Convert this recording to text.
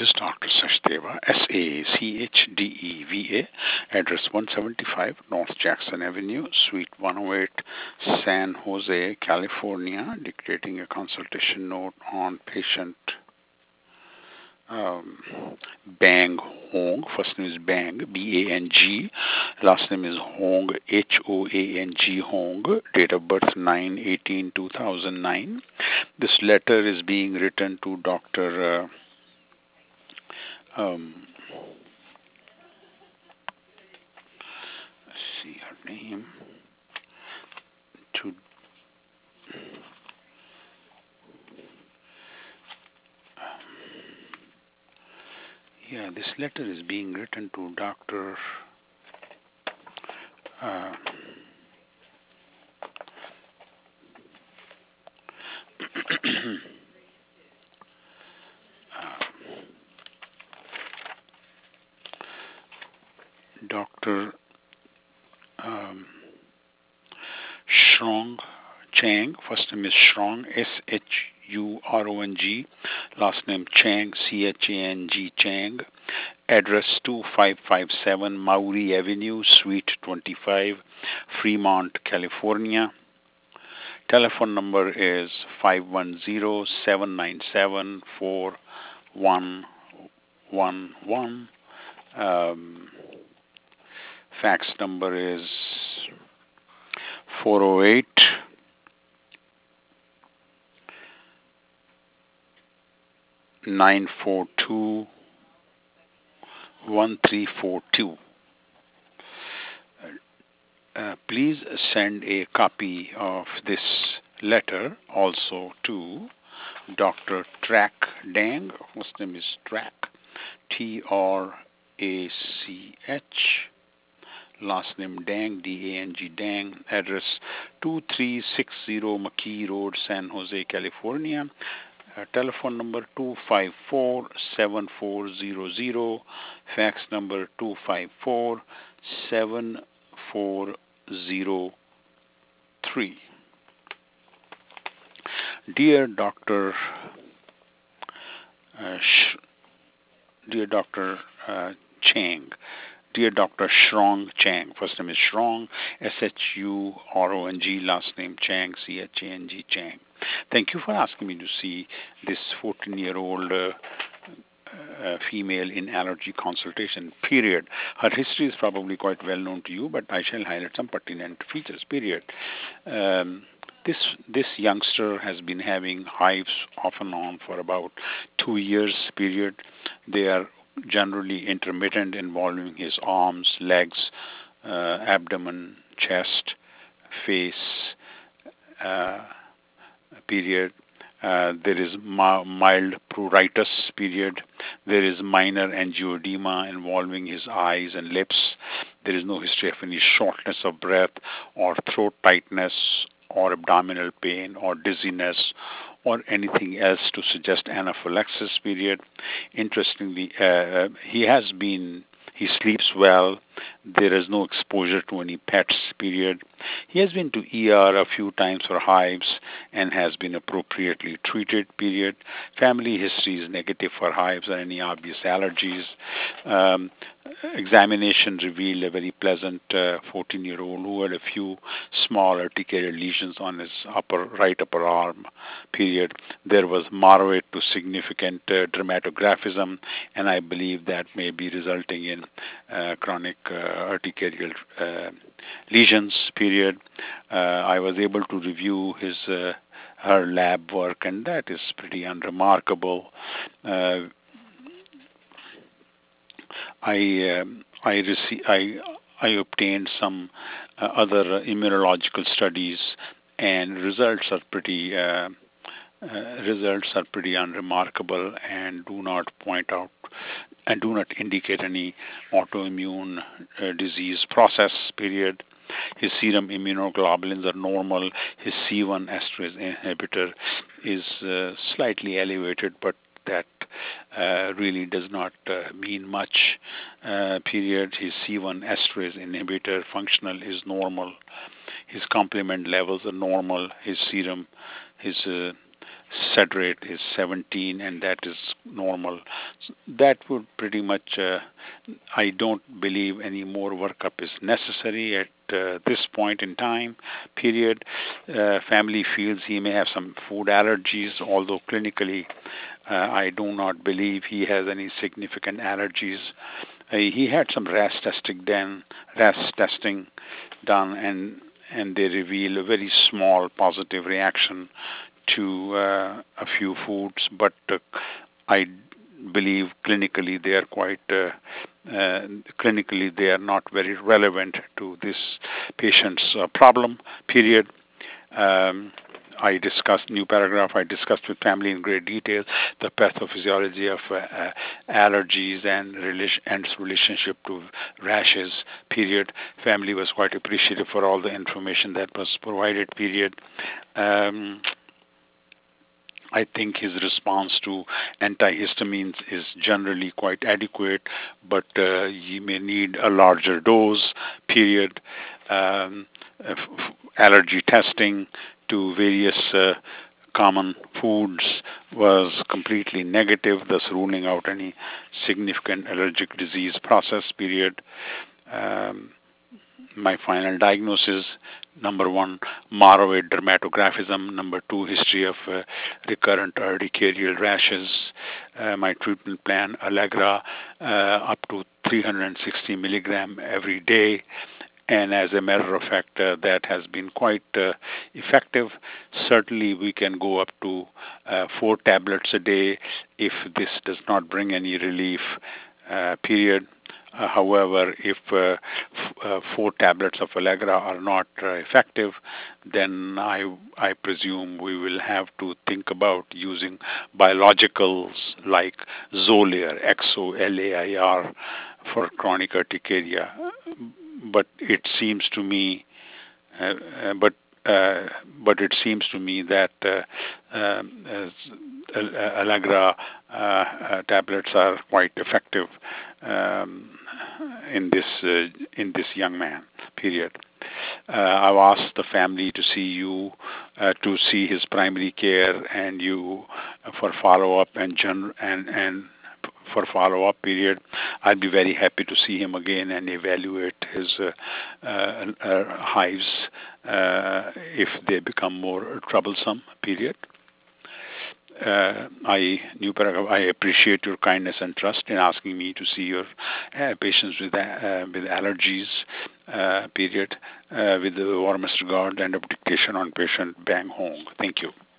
is Dr. Sachdeva, SACHDEVA, address 175 North Jackson Avenue, Suite 108, San Jose, California, dictating a consultation note on patient um, Bang Hong. First name is Bang, B-A-N-G. Last name is Hong, H-O-A-N-G, Hong. Date of birth 9/18/2009. This letter is being written to Dr. Let's see her name. To Yeah, this letter is being written to Dr. Uh, Dr. Um, Shrong Chang. First name is Shrong, Shurong. Last name Chang, Chang, Chang. Address 2557 Maury Avenue, Suite 25, Fremont, California. Telephone number is 510-797-4111. Fax number is 408 942 1342. Please send a copy of this letter also to Dr. Track Dang. His name is Track, Trach. Last name Dang, D-A-N-G, Dang. Address 2360 McKee Road, San Jose, California. Telephone number 254-7400. Fax number 254-7403. Dear Dr. Dear Dr. Chang, Dear Dr. Shrong Chang, first name is Shrong, Shurong, last name Chang, Chang, Chang. Thank you for asking me to see this 14-year-old female in allergy consultation, period. Her history is probably quite well known to you, but I shall highlight some pertinent features, period. Um, this youngster has been having hives off and on for about 2 years, period. They are generally intermittent, involving his arms, legs, abdomen, chest, face, uh, period. There is mild pruritus, period. There is minor angioedema involving his eyes and lips. There is no history of any shortness of breath or throat tightness or abdominal pain or dizziness or anything else to suggest anaphylaxis, period. Interestingly, he sleeps well. There is no exposure to any pets, period. He has been to ER a few times for hives and has been appropriately treated, period. Family history is negative for hives or any obvious allergies. Um, Examination revealed a very pleasant 14-year-old who had a few small articulated lesions on his right upper arm, period. There was moderate to significant dermatographism, and I believe that may be resulting in chronic arterial lesions, period. I was able to review her lab work, and that is pretty unremarkable. I obtained some other immunological studies, and results are pretty unremarkable and do not point out and do not indicate any autoimmune disease process, period. His serum immunoglobulins are normal. His C1 esterase inhibitor is slightly elevated, but that really does not mean much, period. His C1 esterase inhibitor functional is normal. His complement levels are normal. His SED rate is 17, and that is normal. That would pretty much, I don't believe any more workup is necessary at this point in time, period. Family feels he may have some food allergies, although clinically I do not believe he has any significant allergies. He had some RAS testing done, and they reveal a very small positive reaction to a few foods, but I believe clinically they are not very relevant to this patient's problem. Period. Um, I discussed new paragraph. I discussed with family in great detail the pathophysiology of allergies and its relationship to rashes. Period. Family was quite appreciative for all the information that was provided. Period. Um, I think his response to antihistamines is generally quite adequate, but you may need a larger dose. Period. Allergy testing to various common foods was completely negative, thus ruling out any significant allergic disease process. Period. Um, my final diagnosis: number one, Maroid dermatographism; number two, history of recurrent urticarial rashes. My treatment plan: Allegra up to 360 milligram every day, and as a matter of fact, that has been quite effective. Certainly, we can go up to 4 tablets a day if this does not bring any relief. Period. However, if 4 tablets of Allegra are not effective, then I presume we will have to think about using biologicals like Xolair, XOLAIR, for chronic urticaria. But it seems to me, uh, uh, but uh, but it seems to me that Allegra tablets are quite effective um, in this young man. Period. I've asked the family to see you, to see his primary care, and you for follow up and for follow up period. I'd be very happy to see him again and evaluate his hives if they become more troublesome. Period. I appreciate your kindness and trust in asking me to see your patients with allergies. Period. With the warmest regard and appreciation on patient Bang Hong. Thank you.